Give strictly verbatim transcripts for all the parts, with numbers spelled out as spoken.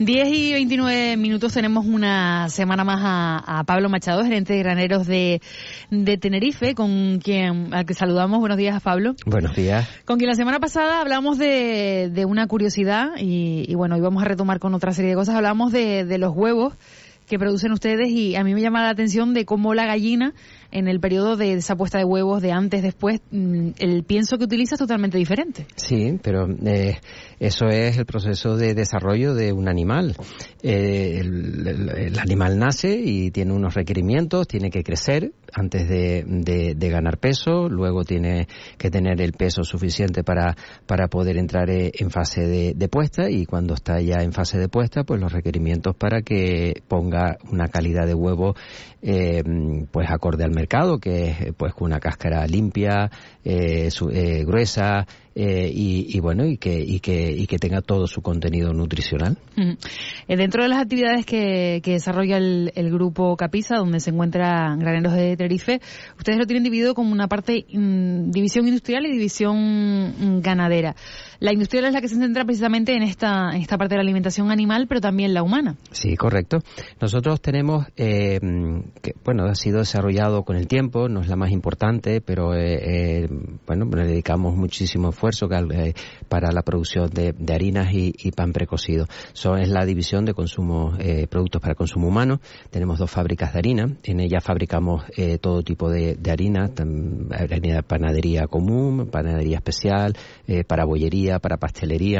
diez y veintinueve minutos, tenemos una semana más a, a Pablo Machado, gerente de graneros de, de Tenerife, con quien al que saludamos. Buenos días, Pablo. Buenos días. Con quien la semana pasada hablamos de, de una curiosidad y, y bueno, hoy vamos a retomar con otra serie de cosas. Hablamos de, de los huevos que producen ustedes y a mí me llama la atención de cómo la gallina, en el periodo de esa puesta de huevos, de antes, después, el pienso que utiliza es totalmente diferente. Sí, pero eh, eso es el proceso de desarrollo de un animal. Eh, el, el, el animal nace y tiene unos requerimientos, tiene que crecer antes de, de, de ganar peso, luego tiene que tener el peso suficiente para, para poder entrar en fase de, de puesta, y cuando está ya en fase de puesta, pues los requerimientos para que ponga una calidad de huevo eh, pues acorde al mercado, que es pues con una cáscara limpia, eh, su, eh, gruesa, eh, y, y bueno, y que, y que, y que tenga todo su contenido nutricional. Uh-huh. Eh, dentro de las actividades que, que desarrolla el, el grupo Capisa, donde se encuentran graneros de Tenerife, ustedes lo tienen dividido como una parte, mmm, división industrial y división mmm, ganadera. La industrial es la que se centra precisamente en esta, en esta parte de la alimentación animal, pero también la humana. Sí, correcto. Nosotros tenemos, eh, que, bueno, ha sido desarrollado con el tiempo, no es la más importante, pero eh, eh, bueno, le dedicamos muchísimo esfuerzo eh, para la producción de, de harinas y, y pan precocido. Eso es la división de consumo, eh, productos para consumo humano. Tenemos dos fábricas de harina, en ellas fabricamos eh, todo tipo de, de harina, harina de panadería común, panadería especial, eh, para bollería, para pastelería.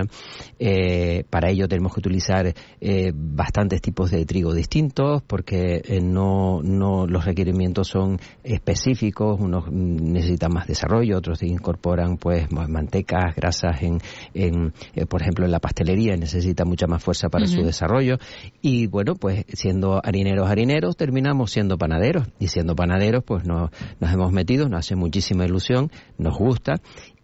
Eh, para ello tenemos que utilizar eh, bastantes tipos de trigo distintos, porque eh, no, no los requerimientos son específicos, unos necesitan más desarrollo, otros incorporan pues mantecas, grasas en, en eh, por ejemplo en la pastelería necesita mucha más fuerza para uh-huh. su desarrollo, y bueno, pues siendo harineros harineros terminamos siendo panaderos, y siendo panaderos pues nos, nos hemos metido, nos hace muchísima ilusión, nos gusta.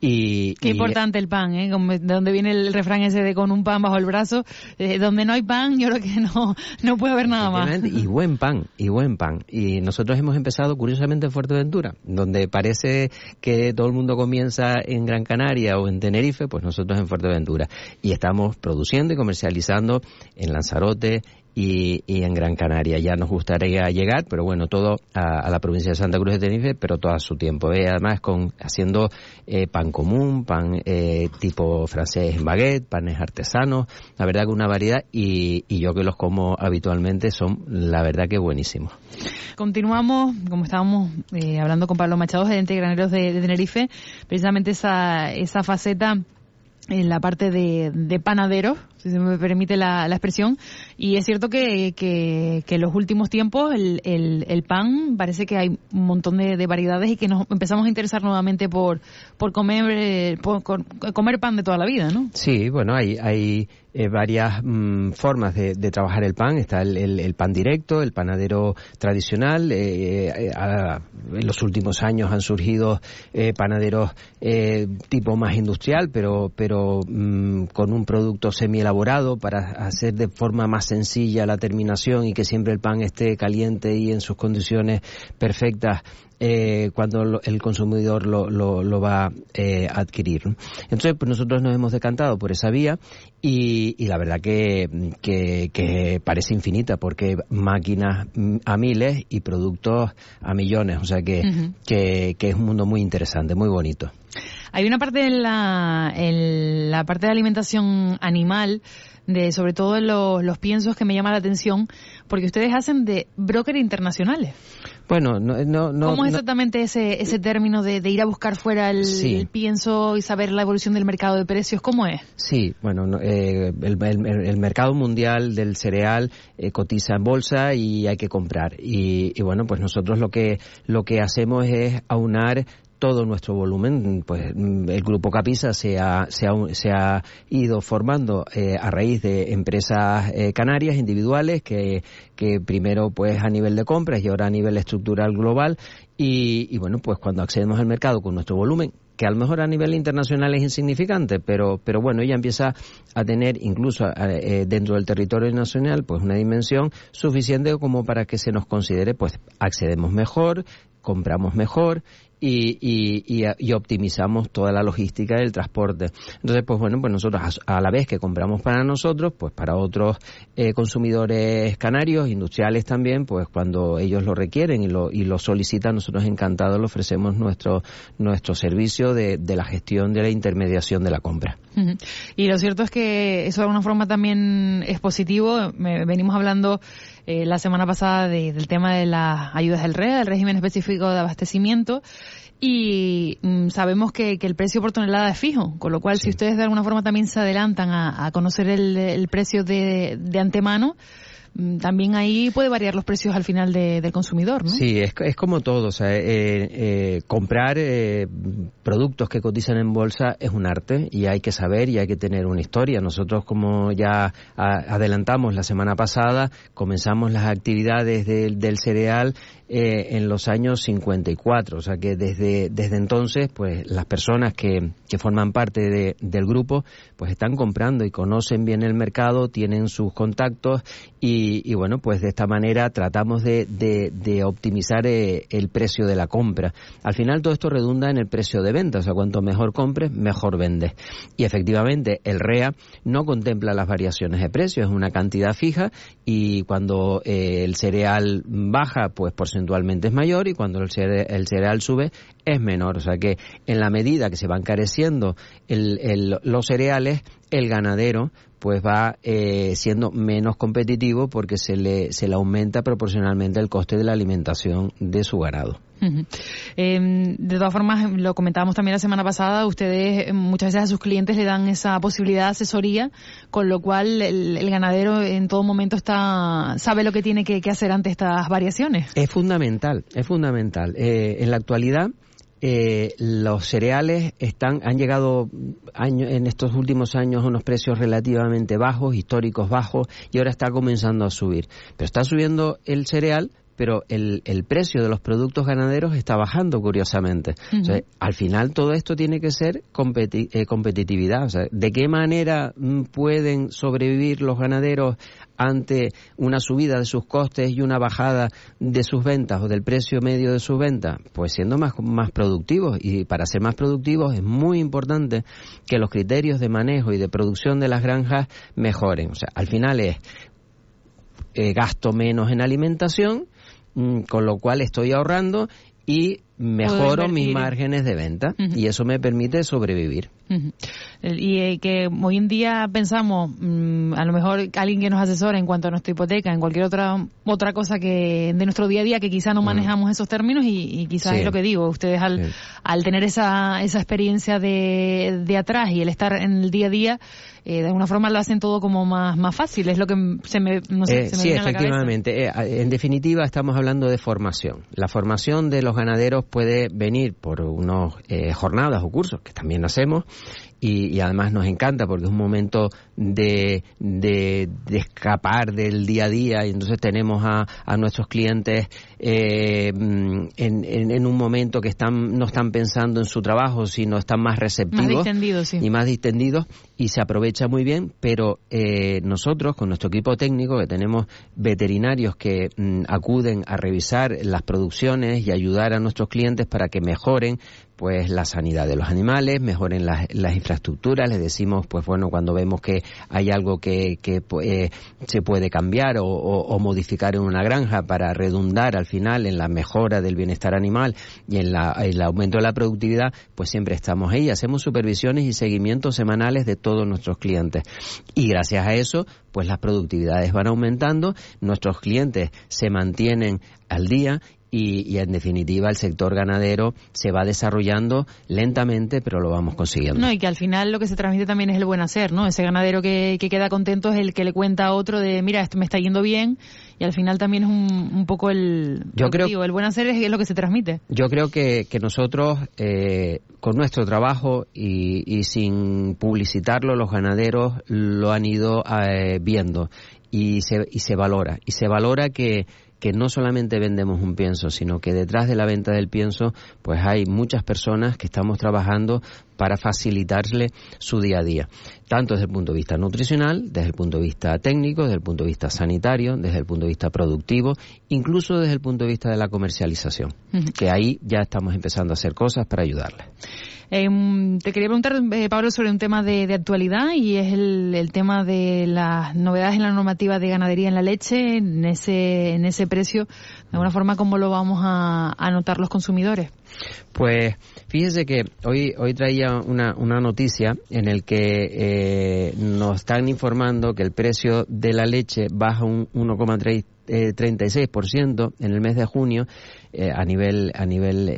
Y, Qué y, importante el pan, ¿eh? De donde viene el refrán ese de con un pan bajo el brazo, eh, donde no hay pan, yo creo que no no puede haber nada más. Y buen pan, y buen pan. Y nosotros hemos empezado curiosamente en Fuerteventura, donde parece que todo el mundo comienza en Gran Canaria o en Tenerife, pues nosotros en Fuerteventura. Y estamos produciendo y comercializando en Lanzarote y, y en Gran Canaria. Ya nos gustaría llegar, pero bueno, todo a, a la provincia de Santa Cruz de Tenerife, pero todo a su tiempo. ¿eh? Además, con haciendo eh, pan común, pan eh, tipo francés en baguette, panes artesanos, la verdad que una variedad, y, y yo que los como habitualmente son, la verdad que buenísimos. Continuamos, como estábamos eh, hablando con Pablo Machado, gerente de graneros de, de Tenerife, precisamente esa, esa faceta en la parte de, de panaderos, si se me permite la, la expresión, y es cierto que, que, que en los últimos tiempos el, el, el pan parece que hay un montón de, de variedades y que nos empezamos a interesar nuevamente por por comer por, por comer pan de toda la vida, ¿no? Sí, bueno, hay hay eh, varias mmm, formas de, de trabajar el pan. Está el, el, el pan directo, el panadero tradicional. Eh, eh, a, en los últimos años han surgido eh, panaderos eh, tipo más industrial, pero pero mmm, con un producto semi elaborado para hacer de forma más sencilla la terminación y que siempre el pan esté caliente y en sus condiciones perfectas eh, cuando lo, el consumidor lo, lo, lo va eh, a adquirir. Entonces, pues nosotros nos hemos decantado por esa vía y, y la verdad que, que, que parece infinita, porque máquinas a miles y productos a millones, o sea que, uh-huh. que, que es un mundo muy interesante, muy bonito. Hay una parte en la, en la parte de alimentación animal, de sobre todo en los, los piensos, que me llama la atención, porque ustedes hacen de broker internacionales. Bueno, no, no, no. ¿Cómo es no, exactamente ese ese término de, de ir a buscar fuera el, sí. el pienso y saber la evolución del mercado de precios? ¿Cómo es? Sí, bueno, no, eh, el, el, el mercado mundial del cereal eh, cotiza en bolsa y hay que comprar. Y, y bueno, pues nosotros lo que lo que hacemos es aunar todo nuestro volumen. Pues el Grupo Capisa se ha, se ha, se ha ido formando eh, a raíz de empresas eh, canarias individuales que, que primero pues a nivel de compras y ahora a nivel estructural global, y, y bueno, pues cuando accedemos al mercado con nuestro volumen, que a lo mejor a nivel internacional es insignificante, pero pero bueno, ella empieza a tener incluso eh, dentro del territorio nacional pues una dimensión suficiente como para que se nos considere, pues accedemos mejor, compramos mejor y, y, y, y optimizamos toda la logística del transporte. Entonces, pues bueno, pues nosotros a, a la vez que compramos para nosotros, pues para otros eh, consumidores canarios, industriales también, pues cuando ellos lo requieren y lo, y lo solicitan, nosotros encantados le ofrecemos nuestro, nuestro servicio de, de la gestión de la intermediación de la compra. Uh-huh. Y lo cierto es que eso de alguna forma también es positivo. Me, venimos hablando eh, la semana pasada de, del tema de las ayudas del R E A, del régimen específico de abastecimiento, y mm, sabemos que, que el precio por tonelada es fijo, con lo cual sí. Si ustedes de alguna forma también se adelantan a, a conocer el, el precio de, de antemano, también ahí puede variar los precios al final de, del consumidor, ¿no? Sí, es, es como todo, o sea, eh, eh, comprar eh, productos que cotizan en bolsa es un arte y hay que saber y hay que tener una historia. Nosotros, como ya a, adelantamos la semana pasada, comenzamos las actividades de, del cereal eh, en los años cincuenta y cuatro, o sea que desde desde entonces, pues las personas que, que forman parte de, del grupo, pues están comprando y conocen bien el mercado, tienen sus contactos y Y, y bueno, pues de esta manera tratamos de, de, de optimizar eh, el precio de la compra. Al final todo esto redunda en el precio de venta, o sea, cuanto mejor compres, mejor vendes. Y efectivamente el R E A no contempla las variaciones de precio, es una cantidad fija y cuando eh, el cereal baja, pues porcentualmente es mayor y cuando el cereal, el cereal sube es menor. O sea que en la medida que se van encareciendo el, el, los cereales, el ganadero pues va eh, siendo menos competitivo porque se le se le aumenta proporcionalmente el coste de la alimentación de su ganado. Uh-huh. Eh, de todas formas, lo comentábamos también la semana pasada, ustedes muchas veces a sus clientes le dan esa posibilidad de asesoría, con lo cual el, el ganadero en todo momento está sabe lo que tiene que, que hacer ante estas variaciones. Es fundamental, es fundamental. Eh, en la actualidad, Eh, los cereales están han llegado año, en estos últimos años a unos precios relativamente bajos, históricos bajos, y ahora está comenzando a subir. Pero está subiendo el cereal, pero el, el precio de los productos ganaderos está bajando, curiosamente. Uh-huh. O sea, al final todo esto tiene que ser competi- eh, competitividad. O sea, ¿de qué manera mm, pueden sobrevivir los ganaderos ante una subida de sus costes y una bajada de sus ventas o del precio medio de sus ventas? Pues siendo más, más productivos, y para ser más productivos es muy importante que los criterios de manejo y de producción de las granjas mejoren. O sea, al final es eh, gasto menos en alimentación, mmm, con lo cual estoy ahorrando y mejoro mis márgenes de venta, uh-huh. y eso me permite sobrevivir. Uh-huh. Y eh, que hoy en día pensamos, mmm, a lo mejor alguien que nos asesora en cuanto a nuestra hipoteca, en cualquier otra otra cosa que de nuestro día a día, que quizá no manejamos uh-huh. esos términos, y, y quizás sí. es lo que digo, ustedes al, sí. al tener esa esa experiencia de, de atrás y el estar en el día a día, eh, de alguna forma lo hacen todo como más más fácil, es lo que se me, no sé, eh, se me sí, viene a la efectivamente. Eh, en definitiva, estamos hablando de formación. La formación de los ganaderos puede venir por unas eh, jornadas o cursos que también hacemos, y, y además nos encanta porque es un momento de, de, de escapar del día a día, y entonces tenemos a, a nuestros clientes eh, en, en, en un momento que están no están pensando en su trabajo, sino están más receptivos, más distendidos, sí. y más distendidos, y se aprovecha muy bien. Pero eh, nosotros, con nuestro equipo técnico, que tenemos veterinarios que mm, acuden a revisar las producciones y ayudar a nuestros clientes para que mejoren pues la sanidad de los animales, mejoren las, las infraestructuras. Les decimos, pues bueno, cuando vemos que hay algo que, que eh, se puede cambiar o, o, o modificar en una granja para redundar al final en la mejora del bienestar animal y en la, el aumento de la productividad, pues siempre estamos ahí. Hacemos supervisiones y seguimientos semanales de todos nuestros clientes. Y gracias a eso, pues las productividades van aumentando, nuestros clientes se mantienen al día, Y, y en definitiva el sector ganadero se va desarrollando lentamente, pero lo vamos consiguiendo. No, y que al final lo que se transmite también es el buen hacer, ¿no? Ese ganadero que, que queda contento es el que le cuenta a otro de, mira, esto me está yendo bien, y al final también es un, un poco el, yo creo, digo, el buen hacer es, es lo que se transmite. Yo creo que, que nosotros, eh, con nuestro trabajo y, y sin publicitarlo, los ganaderos lo han ido eh, viendo, y se, y se valora, y se valora que que no solamente vendemos un pienso, sino que detrás de la venta del pienso pues hay muchas personas que estamos trabajando para facilitarle su día a día, tanto desde el punto de vista nutricional, desde el punto de vista técnico, desde el punto de vista sanitario, desde el punto de vista productivo, incluso desde el punto de vista de la comercialización, uh-huh. que ahí ya estamos empezando a hacer cosas para ayudarles. Eh, te quería preguntar, eh, Pablo, sobre un tema de, de actualidad, y es el, el tema de las novedades en la normativa de ganadería en la leche, en ese, en ese precio. De alguna forma, ¿cómo lo vamos a, a notar los consumidores? Pues fíjese que hoy hoy traía una, una noticia en el que eh, nos están informando que el precio de la leche baja un uno coma treinta y seis por ciento en el mes de junio eh, a nivel a nivel eh,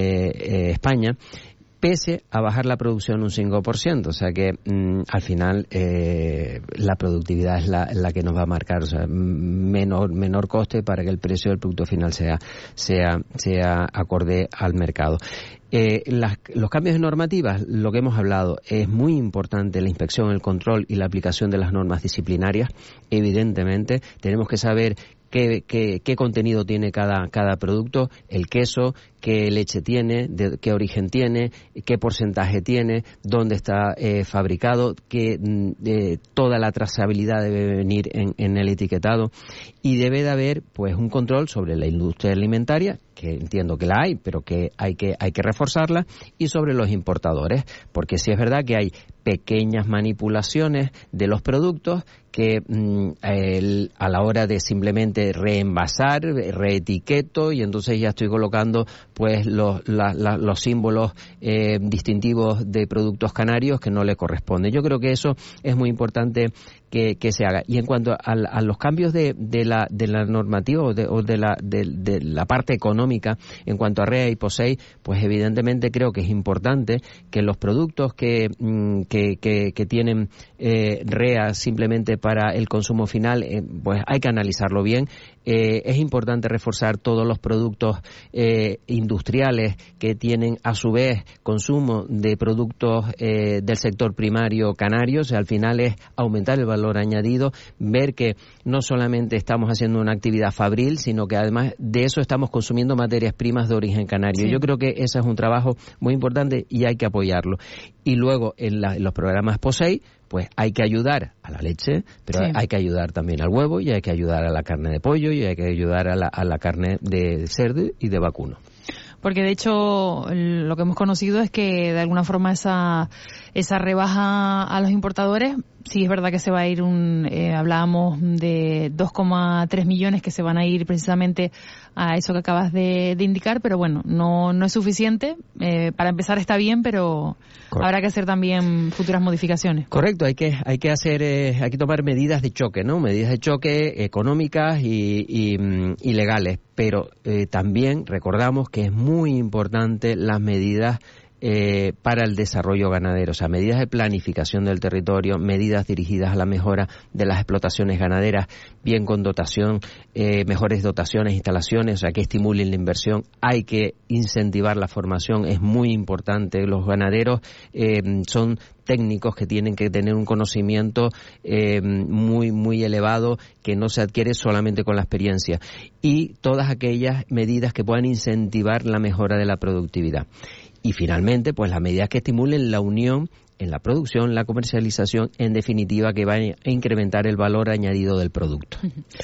eh, España, pese a bajar la producción un cinco por ciento, o sea que mmm, al final eh, la productividad es la, la que nos va a marcar, o sea, menor menor coste para que el precio del producto final sea sea sea acorde al mercado. Eh, las, los cambios de normativas, lo que hemos hablado, es muy importante la inspección, el control y la aplicación de las normas disciplinarias. Evidentemente, tenemos que saber qué, qué, qué contenido tiene cada, cada producto, el queso, qué leche tiene, de qué origen tiene, qué porcentaje tiene, dónde está eh, fabricado, que eh, toda la trazabilidad debe venir en, en el etiquetado, y debe de haber pues un control sobre la industria alimentaria, que entiendo que la hay, pero que hay que hay que reforzarla, y sobre los importadores, porque sí es verdad que hay pequeñas manipulaciones de los productos que mmm, el, a la hora de simplemente reenvasar, reetiqueto, y entonces ya estoy colocando pues los, la, la, los símbolos eh, distintivos de productos canarios que no le corresponden. Yo creo que eso es muy importante que, que se haga. Y en cuanto a, a los cambios de, de la de la normativa o de, o de la de, de la parte económica en cuanto a R E A y POSEI, pues evidentemente creo que es importante que los productos que que, que, que tienen eh, R E A simplemente para el consumo final, eh, pues hay que analizarlo bien. Eh, es importante reforzar todos los productos eh, industriales que tienen a su vez consumo de productos eh, del sector primario canario. O sea, al final es aumentar el valor añadido, ver que no solamente estamos haciendo una actividad fabril, sino que además de eso estamos consumiendo materias primas de origen canario. Sí. Yo creo que ese es un trabajo muy importante y hay que apoyarlo. Y luego en, la, en los programas POSEI, pues hay que ayudar a la leche, pero sí. hay que ayudar también al huevo, y hay que ayudar a la carne de pollo, y hay que ayudar a la, a la carne de cerdo y de vacuno. Porque de hecho lo que hemos conocido es que de alguna forma esa esa rebaja a los importadores, sí es verdad que se va a ir un, eh, hablábamos de dos coma tres millones que se van a ir precisamente a eso que acabas de, de indicar, pero bueno, no no es suficiente. Eh, para empezar está bien, pero Correcto. Habrá que hacer también futuras modificaciones. Correcto, hay que hay que hacer eh, hay que tomar medidas de choque, ¿no? Medidas de choque económicas y, y, y legales, pero eh, también recordamos que es muy importante las medidas Eh, para el desarrollo ganadero, o sea, medidas de planificación del territorio, medidas dirigidas a la mejora de las explotaciones ganaderas, bien con dotación, eh, mejores dotaciones, instalaciones, o sea, que estimulen la inversión. Hay que incentivar la formación, es muy importante. Los ganaderos eh, son técnicos que tienen que tener un conocimiento eh, muy muy elevado, que no se adquiere solamente con la experiencia, y todas aquellas medidas que puedan incentivar la mejora de la productividad. Y finalmente, pues las medidas que estimulen la unión en la producción, la comercialización, en definitiva, que va a incrementar el valor añadido del producto.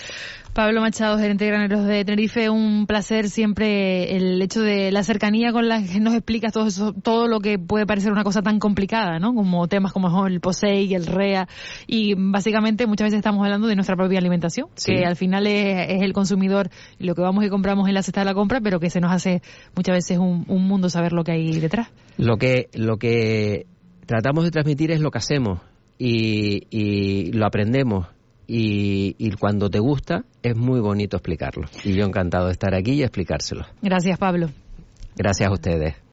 Pablo Machado, gerente de graneros de Tenerife, un placer siempre el hecho de la cercanía con la que nos explicas todo eso, todo lo que puede parecer una cosa tan complicada, ¿no? Como temas como el POSEI, el R E A, y básicamente muchas veces estamos hablando de nuestra propia alimentación, sí. que al final es, es el consumidor lo que vamos y compramos en la cesta de la compra, pero que se nos hace muchas veces un, un mundo saber lo que hay detrás. Lo que lo que tratamos de transmitir es lo que hacemos y, y lo aprendemos. Y, y cuando te gusta, es muy bonito explicarlo. Y yo encantado de estar aquí y explicárselo. Gracias, Pablo. Gracias a ustedes.